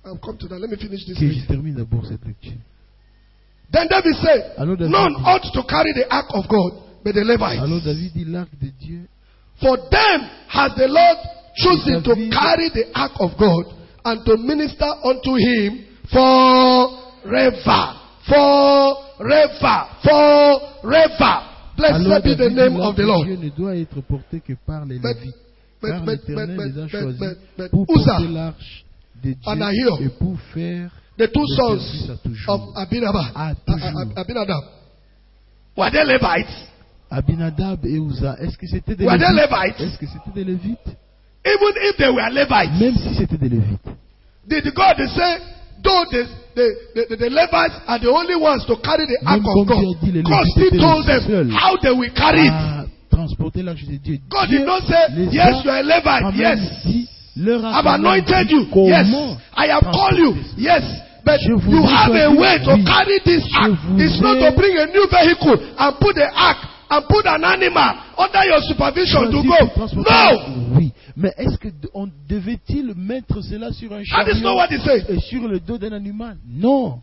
I'll come to that. Let me finish this. Que je termine d'abord cette lecture. Then David said, Alors David none dit- ought to carry the ark of God, but the Levites. Alors David dit l'arc de Dieu. For them has the Lord chosen to David- carry the ark of God and to minister unto him forever. Forever. Forever. Blessed Alors be the David name dit, of the l'arc de Lord. Dieu ne doit être porté que par les But- Lévites. but- Car but- l'Éternel but- les a but- choisis but- pour Uzzah, porter l'arche de and Ahio, Dieu et pour faire the two le sons service à toujours. of Abinadab. À toujours. Abinadab. Were they Levites? Abinadab et Uzzah, est-ce que c'était des Were they Lévites? Levites? Est-ce que c'était des Lévites? Even if they were Levites, Même si c'était des Lévites. did God say, though the Levites are the only ones to carry the ark Même of comme God, Dieu a dit, les God Lévites still étaient told les them seuls how they will carry it. à transporter l'arche de Dieu. God Dieu did not say, les yes, a you are a quand Levite, même yes, dit, leur a I've quand même anointed dit you, comment yes, I have called you, transporter. yes, but Je vous you ai have a choisi, way to oui. carry this Je ark. vous It's not ai to bring a new vehicle and put the ark and put an animal under your supervision to Choisi pour go. transporter No! l'arche. Oui, mais est-ce que on devait-il mettre cela sur un That is not chariot what he said. et sur le dos d'un animal? Non.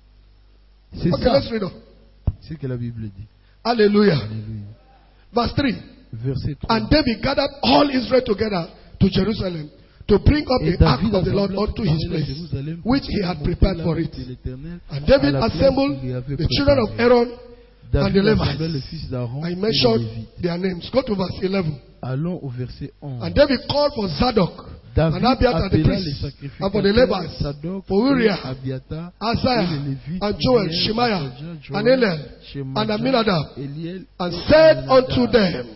C'est Okay, ça. let's read on. C'est ce que la Bible dit. Hallelujah. Alléluia. Verse 3. Verset 3. And David gathered all Israel together to Jerusalem to bring up Et the ark David of the Lord assembla unto toute his Israël à place, Jérusalem pour which he faire had monter prepared la for arche it. de l'Éternel And à David la place assembled qu'il y avait the children of préparée. Aaron and the David assemblait les Levites. fils d'Aaron I et les mentioned Lévites. their names. Go to verse 11. Allons au verset 11. And David called for Zadok David and Abiathar the appela les priests, and for the sacrificateurs Levites, Sadok, for Uriah, Abiathar, Isaiah, et les Lévites, and Joel, Eliel, Shemaiah, Asajah, Joel, and Eliel, Shemaja, and Aminadab, Eliel, and et said Aminadab. unto them,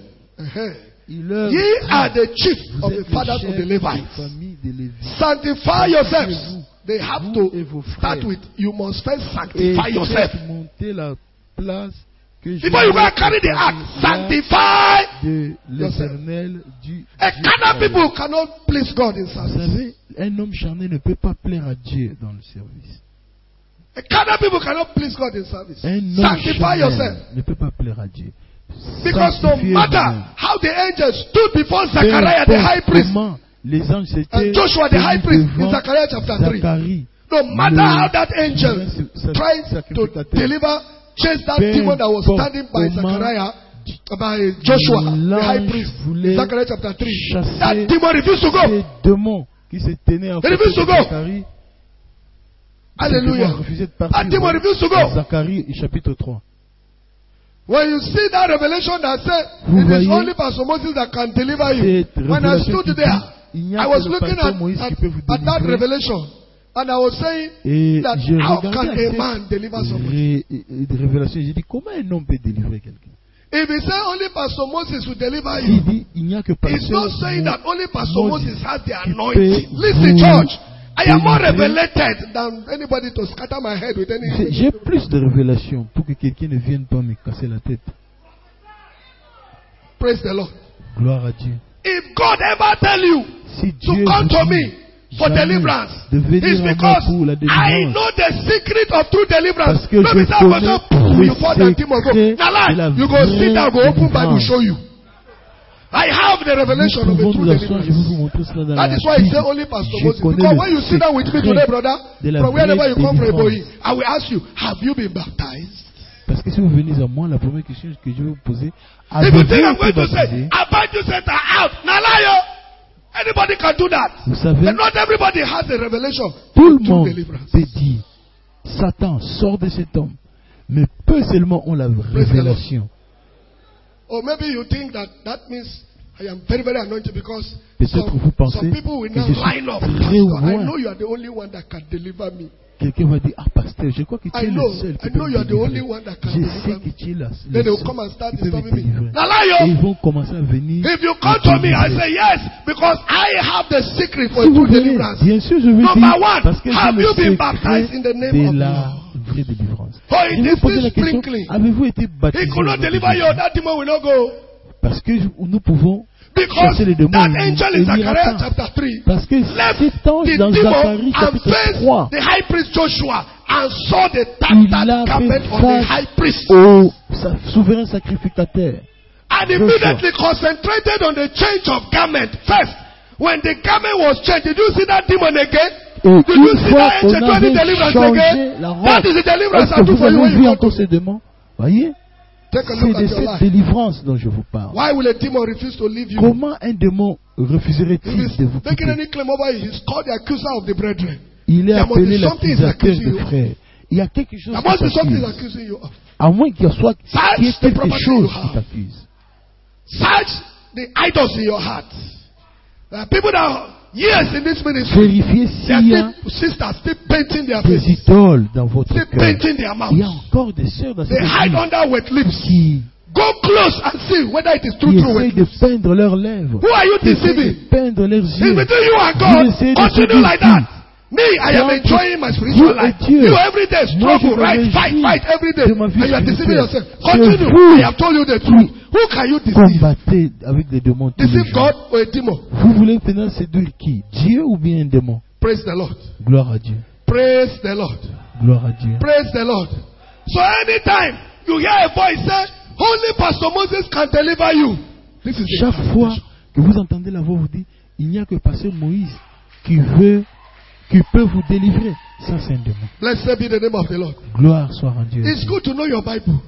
Il leur Ye dit, are the chief vous of êtes the fathers les of the chefs Levites. des familles des Lévites. Sanctify yourselves. They have vous et to vos start frères. with, you must first Et sanctify yourself. faites monter la place que je Before you go vais and carry the ark, préparer sanctify. de l'Éternel du A Dieu carnal Israël. people cannot please God in Vous service. savez, un homme charnel ne peut pas plaire à Dieu dans le service. A carnal people cannot please God in service. Un homme Sanctify charnel yourself. ne peut pas plaire à Dieu. Because no Sanctifiez matter vous-même. how the angels stood before Peu Zechariah the high importe priest comment les anges étaient and Joshua the high priest in devant Zechariah chapter 3, Zacharie, no matter le how that angel souverain tried to sacrificateur, deliver, chase that peu demon that was importe standing by comment Zechariah, by Joshua the high l'ange priest, voulait Zechariah chapter 3, chasser that demon refused to go. ces démons qui se tenaient en They face refused de to go. Zacharie. Hallelujah. Refusé de That partir. demon refused to Dans go. Zacharie chapitre 3. When you see that revelation that said, Vous it is voyez only Pastor Moses that can deliver you. Cette When I révélation stood qui there, dit, il n'y a I que was le looking pasteur Moïse qui peut vous at that délivrer. revelation. And I was saying Et that j'ai how regardé can à a cette man deliver somebody? révélation. J'ai dit, comment un homme peut délivrer quelqu'un? If he say only Pastor Moses will deliver Il you, dit, il n'y a que it's pasteur not saying that only Pastor Moses Moses has the qui anointing. peut Listen, vous church. I am more délivrer. revelated than anybody to scatter my head with anything. J'ai plus de révélations pour que quelqu'un ne vienne pas me casser la tête. Praise the Lord. Gloire à Dieu. If God ever tell you Si to Dieu come vous to dit me for jamais deliverance, de venir it's à moi because pour la I délivrance, know the secret of true deliverance. parce que No be je that connais person, le you fall that demon go. secret Now de la lie, you go sit down, go vraie open Bible, délivrance. show you. I have the revelation Nous of a pouvons true nous asseoir, je vais vous deliverance. montrer cela dans That la is why he Bible. said only Pastor Je Moses. connais Because le when you sit down with me secret today, brother, de la from wherever vraie you come from, délivrance. Eboyi, I will ask you, have you been baptized? Parce que si vous venez à moi, la première question que je vais vous poser, If avez-vous you think I'm été going to say, baptisé? about you set out, now lie yo. Anybody can do that. Vous savez, But not everybody has a revelation. tout le of true monde deliverance. peut dire, Satan, sort de cet homme. Mais peu seulement ont la révélation. Or maybe you think that that means I am very, very anointed because Peut-être vous some pensez people will que now je suis line up. très Pastor, I loin. know you are the only one that can deliver me. Quelqu'un va dire, ah pasteur, je crois que tu I es know, le seul qui I peut know me you are the only délivrer. one that can Je deliver sais me. que tu es le Then they will seul come and start qui peut me disturbing me. délivrer. Now lie Et yo. ils vont commencer à venir. If you me come to me, I délivrer. say yes, because I have the secret for Si vous true venez, deliverance. bien sûr, je vais Number dire, one, parce que have j'ai you been le baptized in the secret name of de the la Lord? vraie délivrance. Oh, Je it vais is vous poser la this question, sprinkling. avez-vous été He baptisé could not au nom de deliver you, Jésus? that demon will not go. Parce que nous pouvons Because chasser les démons. that et angel il in n'ira Zechariah pas. chapter 3 Parce que left cet ange the dans demon Zacharie and chapitre faced 3, the high priest Joshua and saw the il tattered a garment fait of the face high priest. au souverain sacrificateur. And immediately concentrated on the change of garment. First, when the garment was changed, did you see that demon again? Et Did you une see fois that qu'on angel doing avait deliverance changé again? la That robe, is the deliverance est-ce I que do vous for you when avez you vu come encore to ces démons? Voyez, Take a c'est look de at your cette life. délivrance dont je vous parle. Why will a demon refuse to leave you? Comment un démon refuserait-il If de he's vous making quitter? any claim over you, he's called the accuser of the brethren. Il est There must appelé be something he's l'accusateur accusing des you of. frères. Il y a quelque chose There qui must be something he's t'accuse. accusing you of. À moins qu'il y soit Search qu'il y ait the quelque property chose you qui have. t'accuse. Search the idols in your heart. There are people that are years in this ministry. Vérifiez They are s'il y a still sisters still painting their des faces, idoles dans votre still cœur. painting their Il y a mouths. encore des sœurs dans cette They hide église under wet lips. qui Go close and see whether it is true essayent wet de lips. peindre leurs lèvres, Who are you qui essayent de deceiving? peindre leurs It's yeux. between you and Vous God. essayez de Continue séduire like qui? that. Me, I am C'est entre enjoying my Dieu spiritual et life. Dieu. You every day Moi, je struggle, me right? réjouis Fight every day. de ma vie And you are deceiving spirituelle. yourself. C'est Continue. vous I have told you the truth. Who can you deceive? Combattez avec des démons tous les Deceive jours. God or a demon? Vous voulez maintenant séduire qui? Dieu ou bien un démon? Praise the Lord. Gloire à Dieu. Praise the Lord. Gloire à Dieu. Praise the Lord. So anytime you hear a voice say, only Pastor Moses can deliver you. This is the Chaque fois interpretation. que vous entendez la voix vous dit, il n'y a que Pasteur Moïse qui peut vous délivrer. Ça, c'est un démon. Blessed be the name of the Lord. Gloire soit rendue à It's Dieu. good to know your Bible.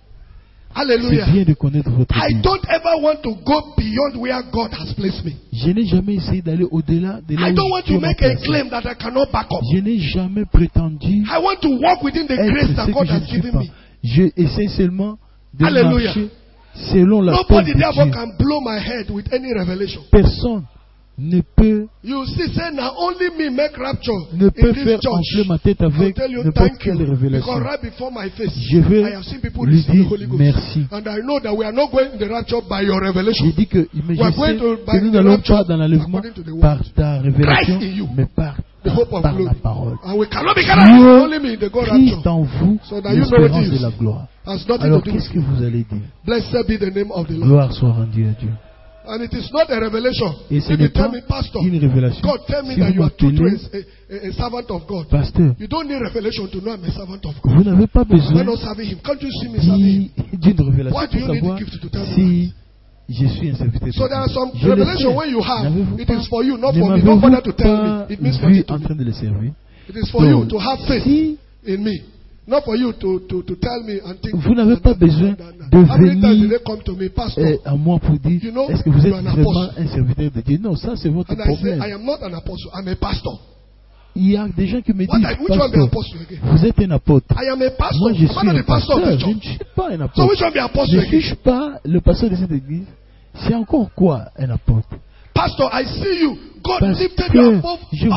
C'est Hallelujah. bien de connaître votre I Bible. don't ever want to go beyond where God has placed me. Je n'ai jamais essayé d'aller au-delà de là I où don't want Dieu to m'a make a placé. claim that I cannot back up. Je n'ai jamais prétendu I want to walk within the grace être that ce God que je has ne suis given pas. me. Je essaie seulement de Alléluia. marcher selon la parole Nobody de therefore Dieu. can blow my head with any revelation. Personne ne peut You see, say now only me make rapture ne in peut this faire church. enfler ma tête I'll avec tell you n'importe thank you quelle révélation. because right before my face, Je vais I have seen people lui receive the dire Holy Ghost, merci. and I know that we are not going to the rapture by your revelation. J'ai dit que mais We are je going sais to que nous n'allons pas dans l'enlèvement according to the word. par ta révélation, Christ in you, mais par the hope of la glory, parole. and we cannot be gathered Dieu, only me the God Christ rapture. en vous, So that you know l'espérance it is. de la gloire. Has nothing Alors to do qu'est-ce with que vous allez dire? blessed be the name of the Lord. Gloire soit rendue à Dieu. And it is not a revelation. Et ce If n'est you tell pas me, Pastor, une révélation. God tell me Si that vous you are true m'appelez a servant of God. pasteur, You don't need revelation to know I'm a servant of God. vous n'avez pas Am I besoin not serving Him? Can't you see me serving Him? d'une révélation Why do pour you need savoir the gift to tell me si je suis un serviteur de So there are Dieu. some Je le revelation sais. when you have, N'avez-vous it pas- is for you, not ne for me. m'avez-vous Don't bother to tell pas me. It means vu something to en me. train de le servir. It is for you Donc, to have faith si in me. Not for you to tell me and think. vous n'avez pas besoin de How many times did venir they come to me, Pastor? à moi pour dire You know, est-ce que vous êtes you are an vraiment apostle. un serviteur de Dieu? Non, ça c'est votre And I say, problème. I am not an apostle. I'm a pastor. Il y a des gens qui me What disent which one be pasteur, apostle again? vous êtes un apôtre. I am a pastor. Moi je I'm suis not un the pastor of pasteur, the je ne church. suis pas un So apôtre. which one be apostle Ne again? suis-je pas le pasteur de cette église? C'est encore quoi un apôtre? Pastor, I see you. God Parce lifted que you above je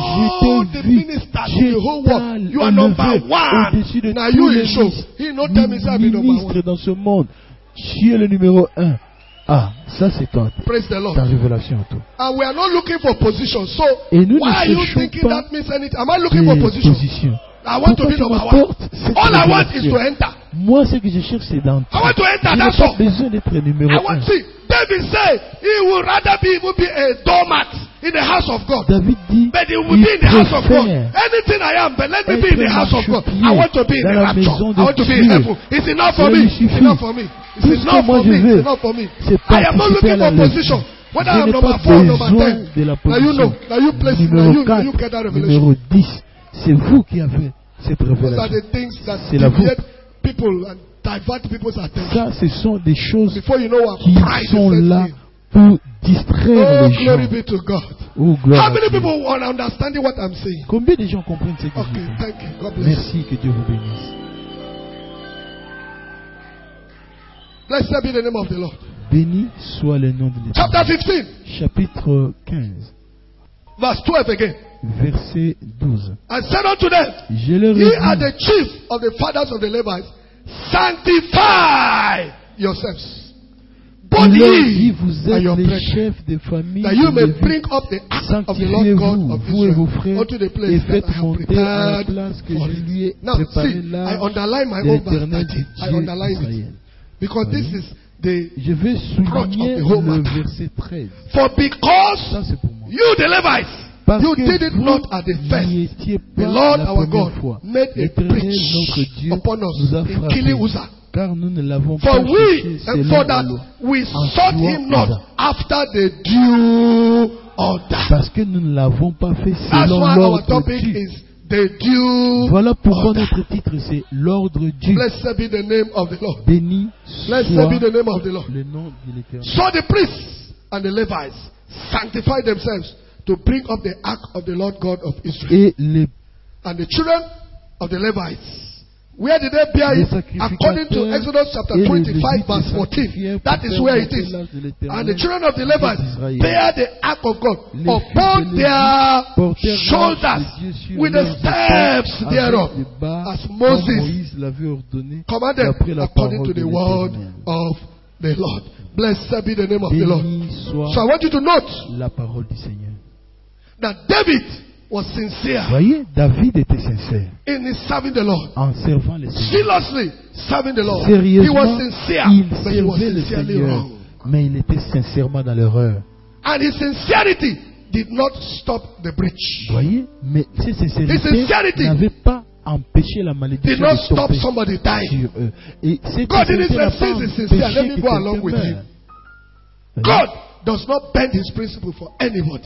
all t'ai the vu, ministers je in the whole world. t'ai You are number élevé one. au-dessus de Now tous you les is show. He no tell me say I'm number ministres one. dans ce monde. Tu es le numéro 1. Ah, ça c'est toi, Praise the Lord. ta révélation à toi. And we are not looking for position. So Et nous why ne are you cherchons thinking pas that means anything? Am I looking for des position? positions. I want to Pourquoi be tu number one. m'apportes cette All I want is révélation? to enter. Moi, ce que je cherche, c'est d'entrer. I want to enter. Je n'ai That's pas all. besoin d'être numéro I 1. want see. David said he would rather be even be a doormat in the house of God. David dit, But he will il be in the house of God. préfère Anything I am, but let me be in the être house of God. marchepied I want to be in dans the la rapture. maison de I want to be in Dieu. heaven. It's enough for Cela me. lui It's suffit. enough for me. Tout It's ce que enough moi for je me. veux, It's enough for me. c'est I am not participer looking à la for position. lèvre. Whether Je I'm n'ai number pas 4 or number besoin 10. de la Now you know. position. Now you place. Now Numéro you 4, get that revelation. numéro 10. C'est vous qui avez cette Those are révélation. the things that C'est la deviate people and divert people's attention. Ça, ce sont des choses Before you know what qui pride sont is là set in. pour distraire Oh, les gens. glory be to God. Oh, gloire How à many Dieu. people are understanding what I'm saying? Combien de gens comprennent ce que je Okay, dis? thank you. God bless you. Merci, que Dieu vous bénisse. Blessed be the name of the Lord. Béni soit le nom de Chapter l'Éternel. 15, Chapitre 15, verse 12 again. verset 12. And said unto them, Je leur Ye are ai dit, the chief of the fathers of the Levites. Sanctify yourselves, both il leur dit, ye vous and êtes your les brethren, chefs des familles that you de may Lévi. bring up the ark of the Lord God Sanctifiez-vous, of vous et vos Israel, frères, unto the et place that faites I have monter à la prepared place que for je lui ai it. Now, préparée see, I là underline my de own verse l'Éternel 30. du I Dieu underline it. d'Israël. Because this is the Je vais souligner of the whole le matter. verset 13. for because Ça, c'est pour moi. you the Levites, Parce you que did it vous not at the n'y first. étiez The pas Lord la our première God fois. made a L'Éternel, breach notre Dieu, upon nous a us in frappés, killing Uzzah. car nous ne l'avons For pas we, cherché and selon for la that loi. we En sought tuant him not Uzzah. after the due order. Parce que nous ne l'avons pas fait That's selon why our l'ordre topic dû. is the due Voilà pourquoi order. notre titre c'est l'ordre dû. Blessed be the name of the Lord. Béni Blessed soit be the name of the Lord. le nom de l'Éternel. So the priests and the Levites sanctified themselves to bring up the ark of the Lord God of Israel. Et les And the children of the Levites, where did they bear Les it? sacrificateurs According to Exodus chapter et les 25 verse Lévites 14. sanctifièrent That pour is faire where it monter is. l'arche de l'Éternel And the children of the Levites d'Israël. bear the ark of God Les upon fils de their portèrent shoulders l'arche de Dieu sur with the leurs steps épaules thereof, avec des bas, as comme Moses Moïse l'avait ordonné commanded d'après la according parole to de the word l'Éternel. of the Lord. Blessed be the name of the Lord. Béni soit So I want you to note la parole du Seigneur. that David was sincere Voyez, David était sincère in his serving the Lord. en servant le Seigneur. Seriously serving the Lord. He Sérieusement, was sincere, il but he was servait le sincerely Seigneur, wrong. mais il était sincèrement dans l'erreur. And his sincerity did not stop the breach. Voyez, mais ces His sincérités sincerity n'avaient pas empêché la Did malédiction not de stop tomber somebody dying. sur eux. Et cette God didn't sincérité n'a say, pas "Since he's sincere, let empêché me que go along with quelqu'un him." meure. God does not bend his principle for anybody.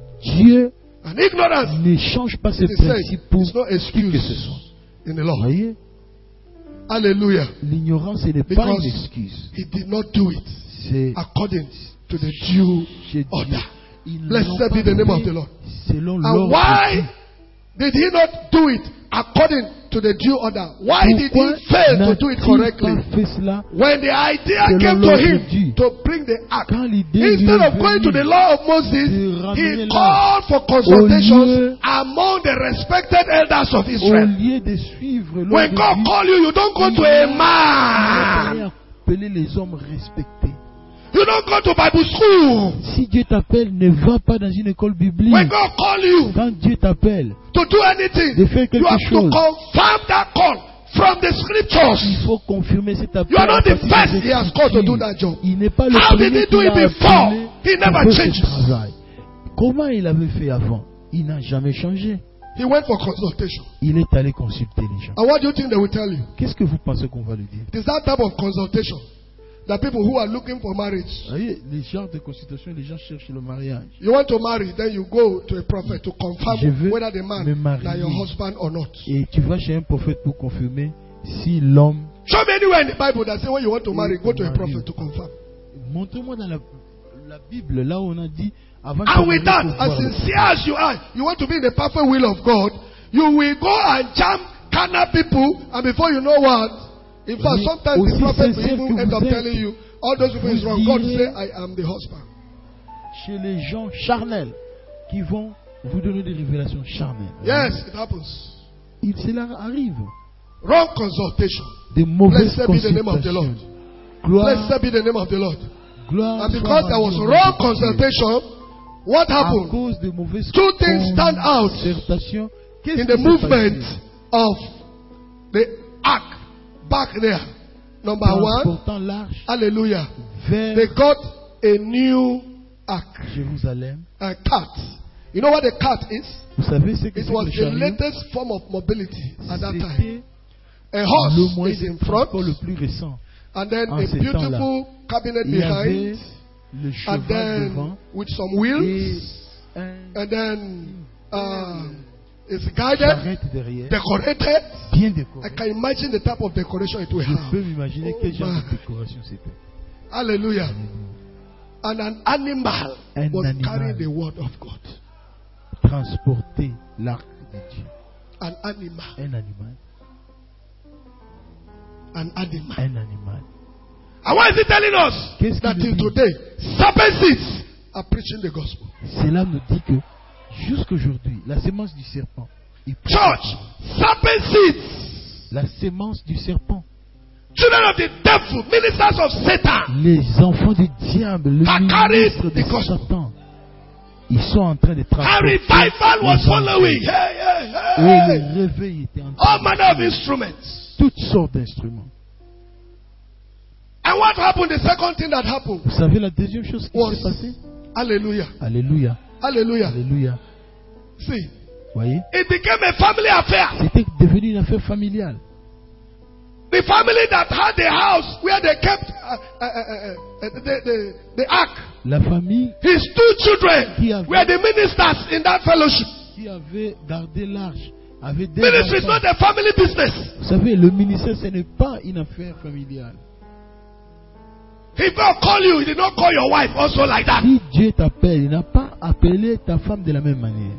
Dieu And ignorance ne change pas ses is said, principes pour it's no qui que ce excuse soit. in the law. Voyez, Hallelujah. l'ignorance n'est pas Because une excuse. he did not do it C'est according to the due chez Dieu. order. Ils Blessed n'ont be pas the name of fait the Lord. selon And l'ordre why de Dieu. did he not do it according to the due order? Why did Pourquoi he fail to do it n'a-t-il correctly? pas fait cela When the idea selon came to l'ordre him de Dieu? to bring the ark, Quand l'idée lui instead est of going to the venue law of Moses, de ramener he l'arche, called for lieu- consultations among the respected elders of au Israel. lieu de suivre l'ordre When de God Dieu, calls you, you don't go to a man. il a appelé les hommes respectés. You don't go to Bible school. Si Dieu t'appelle, ne va pas dans une école biblique. When God calls you Quand Dieu t'appelle, to do anything, de faire you quelque have to chose, confirm that call from the il scriptures. faut confirmer cet appel. You are not à the partir first des he has called to do Écritures. that job. Il n'est pas le How did premier he do qui it l'a before? appelé He never pour faire ce changes. travail. Comment il avait fait avant? Il n'a jamais changé. He went for consultation. Il est allé consulter les gens. And what do you think they will tell you? Qu'est-ce que vous pensez qu'on va lui dire? It is that type of consultation that people who are looking for marriage. Vous voyez, les genres de consultation, les gens cherchent le mariage. You want to marry, then you go to a prophet to Je confirm veux whether the man me is marier. your husband or not. Et tu vas chez un prophète pour confirmer si l'homme... Show me anywhere in the Bible that say when you want to marry, go to a Marie. prophet to confirm. Montre-moi dans la Bible, là où on a dit... Avant de And with marier, that, faut as voir le- sincere as you are, you want to be in the perfect will of God, you will go and jam carnal people, and before you know what, in fact, Oui, sometimes aussi the prophet will sincère even que end vous up êtes, telling you, all those people is vous wrong. God will say, direz- I am the husband. Chez les gens charnels qui vont vous donner des révélations charnelles. Yes, it happens. Cela arrive. Wrong consultation. Des mauvaises Blessed be the name of the Lord. consultations. Gloire, Blessed be the name of the Lord. gloire And soit because there was rendue au wrong nom de Dieu. consultation, what À happened? cause de mauvaises Two things stand out concertations, qu'est-ce In qui the s'est movement passé? of the ark back there. Number one, Transportant l'arche hallelujah. vers They got a new ark, Jérusalem. a cart. You know what a cart is? Vous savez ce que It c'est was que le the chariot? latest form of mobility at that time. C'était A le horse moyen is in de front, transport le plus récent. and then en a ces beautiful cabinet Il y avait behind, le and cheval then devant with some et wheels, un and then it's guided, charrette derrière, decorated. bien I décoré. can imagine the type of decoration it will Je have. peux m'imaginer quel genre my. de décoration c'était. Hallelujah. And an animal Un was animal. carrying the word of God. Transporter l'arc de Dieu. An animal. Un animal. An animal. Un animal. And what is he telling us? Qu'est-ce That qu'il till nous dit? today, serpent seeds are preaching the gospel. Cela nous dit que jusqu'aujourd'hui, la sémence du serpent est Church, serpent seeds. la sémence du serpent. Children of the devil, ministers of Satan. Les enfants du diable, le Are carried ministre de the gospel. Satan, ils sont en train de A transporter revival was les following. enfants. Hey, hey, Et hey. le réveil était en train All manner of de instruments. toutes sortes d'instruments. And what happened? The second thing that happened Vous savez la deuxième chose qui was, s'est passée? hallelujah, Alléluia, hallelujah. alléluia. See, Voyez, it became a family affair. c'était devenu une affaire familiale. The family that had the house where they kept the ark. La famille His 2 children were the ministers in that fellowship. qui avait gardé l'arche avait des Ministry is enfants. not a family business. Vous savez, le ministère, ce n'est pas une affaire familiale. If God call you, he did not call your wife also like that. Si Dieu t'appelle, il n'a pas appelé ta femme de la même manière.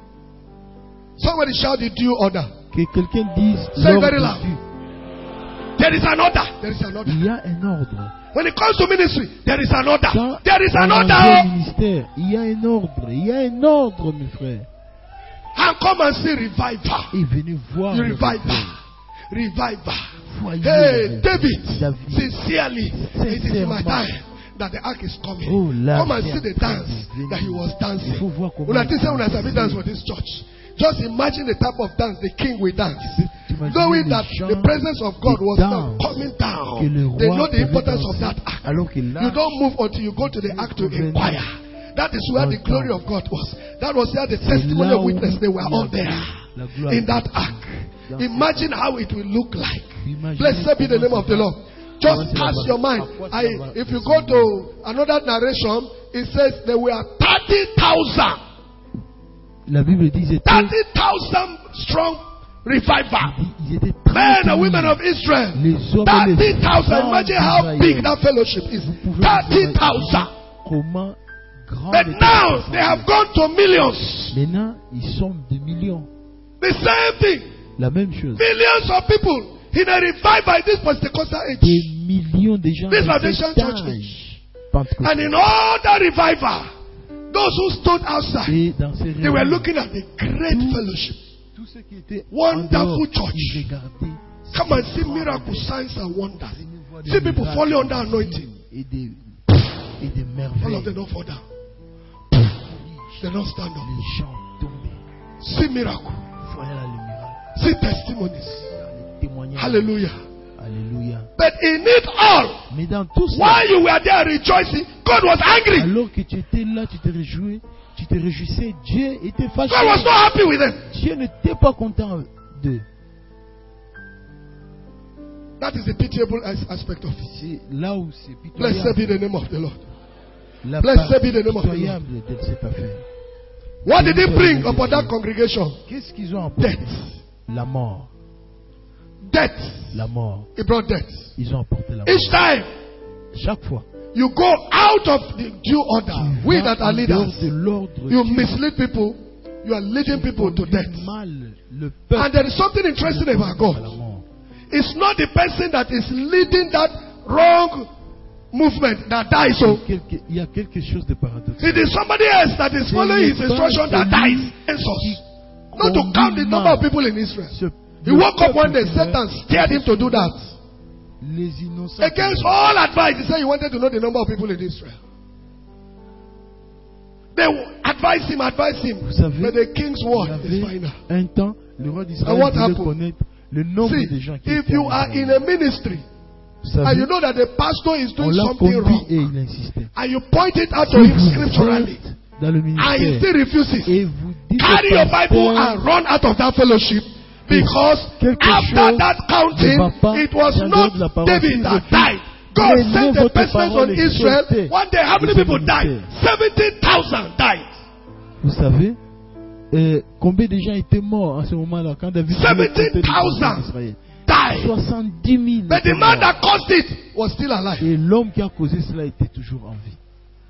Somebody shout the due order. Que quelqu'un dise Say l'ordre very loud. Dieu. There is an order. There is an order. Il y a un ordre. When it comes to ministry, there is an order. Quand There is an on order. engage au ministère, il y a un ordre. Il y a un ordre, mes frères. And come and see revival. Et venez voir le Revival. Revival. Voyez Hey, le- David, David. sincerely, it is my Sincèrement. time that the ark is coming. Oh, là, Come and viens, see the dance venez. that he was dancing. Il faut voir comment Una il think say una danse. sabi dance for this church. Just imagine the type of dance the king will dance. T'imagines Knowing les that chants the presence of God de was now danse coming que down. le They roi know the devait importance of danser, that ark. alors que là, You don't move until you go to the ark to venez inquire. That is where the glory of God was. That was where the testimony là of où witness, they were all la there. gloire In that de Dieu. ark. Imagine how it will look like. Imaginez Blessed be the name of the Lord. Just Comment ça cast va- your mind. à quoi ça va If you go to another narration, it says there were 30,000. La Bible dit ils étaient 30,000 strong revival. ils étaient Men 30 and 000. women of Israel. Les hommes et les 30,000. femmes Imagine how d'Israël. big that fellowship is. Vous pouvez 30,000. comment grand But était now cette they have assemblée. gone to millions. Maintenant, ils sont des millions. The same thing. La même chose. Millions of people in a revival in this Pentecostal age. Des millions de gens This dans Foundation cet Church âge And pentecôtal. in all that revival, those who stood outside, Et dans ces they were réunions, looking at the great fellowship. tous ceux qui étaient Wonderful en dehors, church. ils regardaient. Come and see miracles, signs, and wonders. Venez voir des See people miracles, falling under des anointing. signes et des All of them merveilles. don't fall down. They don't stand up. Les gens tombaient. See miracle. Voilà le miracle. See testimonies. Les témoignages. Hallelujah. Alléluia. But in it all, Mais dans tout ça, while you were there rejoicing, God was angry. alors que tu étais là, tu te réjouissais, Dieu était fâché. God was not happy with them. Dieu n'était pas content d'eux. That is the pitiable aspect of it. C'est là où c'est Blessed pitoyable. be the name of the Lord. La Blessed part be the name of the Lord. pitoyable de cette affaire. What did he bring upon that congregation? Qu'est-ce qu'ils ont apporté? Death. La mort. Death. La mort. He brought death. Ils ont apporté la mort. Each time Chaque fois. you go out of the due order, Tu we vas that are en dehors leaders, de l'ordre, you tu mislead people, you are leading people to conduis death. mal le peuple And there is something interesting about à la God. mort. It's not the person that is leading that wrong movement that dies. So Il y a quelque chose de paradoxal. it is somebody else that is following his instruction that dies. Not to count the number of people in Israel. He woke up one day, Satan scared him to do that. Les innocents. Against all advice, he said he wanted to know the number of people in Israel. They advised him, Vous savez, but the king's il y word is avait final. un temps, le roi And d'Israël what voulait happened? connaître le nombre See, de gens qui if étaient you en are in Israël. a ministry Vous and savez, you know that the pastor is on doing l'a something conduit wrong, et il insistait. and you point it out Si to him vous scripturally, êtes dans le and he ministère still refuses, et vous dites carry au your Bible pasteur, and run out of that fellowship, because quelque after chose that counting, ne va pas it was dans not la parole. David Si that refuse, died. God prenez sent a votre pestilence on parole et Israel. sortez One day, how many de ce people died? ministère. 70,000 died. Vous savez, combien de gens étaient morts à ce moment-là quand David voulait compter les 17,000 d'Israël? Died. 70 000. But the étaient man morts. that caused it was still alive. Et l'homme qui a causé cela était toujours en vie.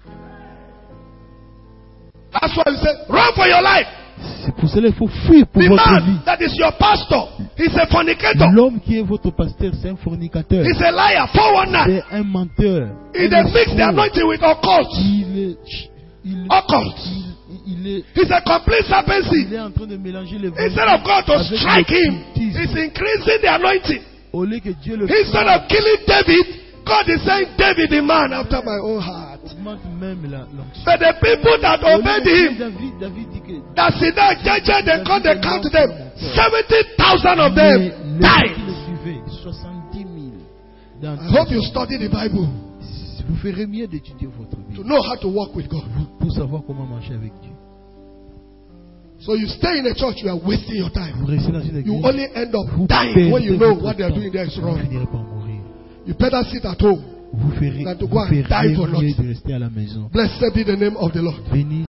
That's why we say, run for your life. C'est pour cela qu'il faut fuir pour The votre vie. man that is your pastor, he's a fornicator. L'homme qui est votre pasteur, c'est un fornicateur. He's a liar, 419. C'est un menteur. He un they mix the escroc. anointing with occult. Occult. He's a complete Il serpency. est en train de mélanger les Instead of God to avec strike le him, cultisme. he's increasing the anointing. Au lieu que Dieu le Instead of killing David, God is saying, David, the man after my own heart. augmente même l'onction. But the people that Au lieu obeyed de him, David dit que that sit down, judge, they come, they count them. 70,000 of them les died. qui le suivaient, 70 000 d'entre I hope you study the Bible eux. Vous ferez mieux d'étudier votre to Bible know how to walk with God. pour savoir comment marcher avec Dieu. So you stay in a church, you are wasting your time. Vous restez dans une église. You only end up Vous dying when you perdez know votre what they are temps. doing there is Vous wrong. finirez par mourir. You better sit at home Vous ferez than to go and mieux die for de nothing. rester à la maison. Blessed be the name of the Lord. Béni